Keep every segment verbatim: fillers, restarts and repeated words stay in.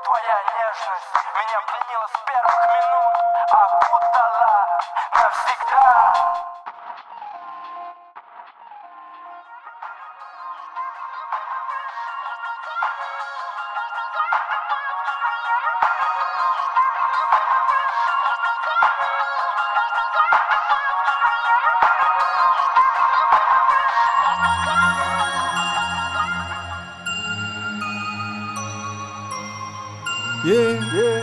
Твоя нежность меня пленила с первых минут, окутала навсегда. Yeah. Yeah.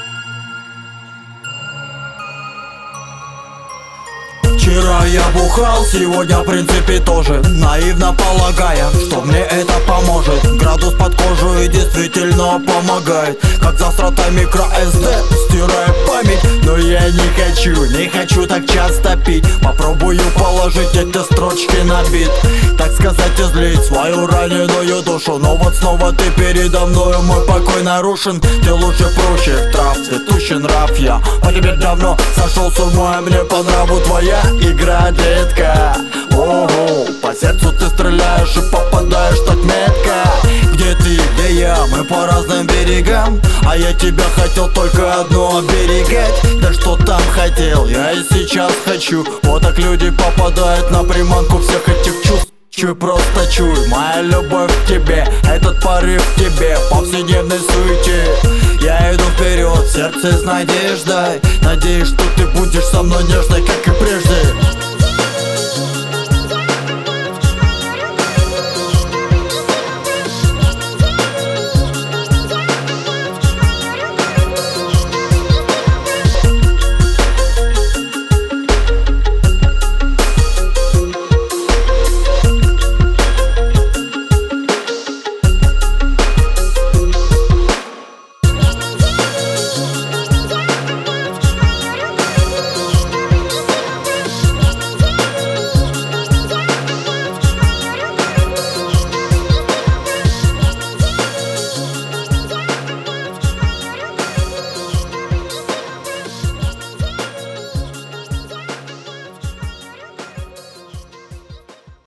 Вчера я бухал, сегодня в принципе тоже, наивно полагая, что мне это поможет. Градус под кожу и действительно помогает, как засратая microSD стирает память. Но я не хочу, не хочу так часто пить. Попробую положить эти строчки на бит, так сказать, излить свою раненую душу. Но вот снова ты передо мною, мой покой нарушен. Ты лучше прочих трав, цветущий нрав. Я по тебе давно сошел с ума, мне по нраву твоя игра, детка. Ого, по сердцу ты стреляешь и попадаешь так метко. Где ты, где я, мы по разным берегам, а я тебя хотел только одно оберегать. Да что там хотел, я и сейчас хочу. Вот так люди попадают на приманку всех этих чувств. Чуй, просто чуй, моя любовь к тебе, этот порыв к тебе, в повседневной суете. Я иду вперед, сердце с надеждой, надеюсь, что ты будешь со мной нежной, как и прежде.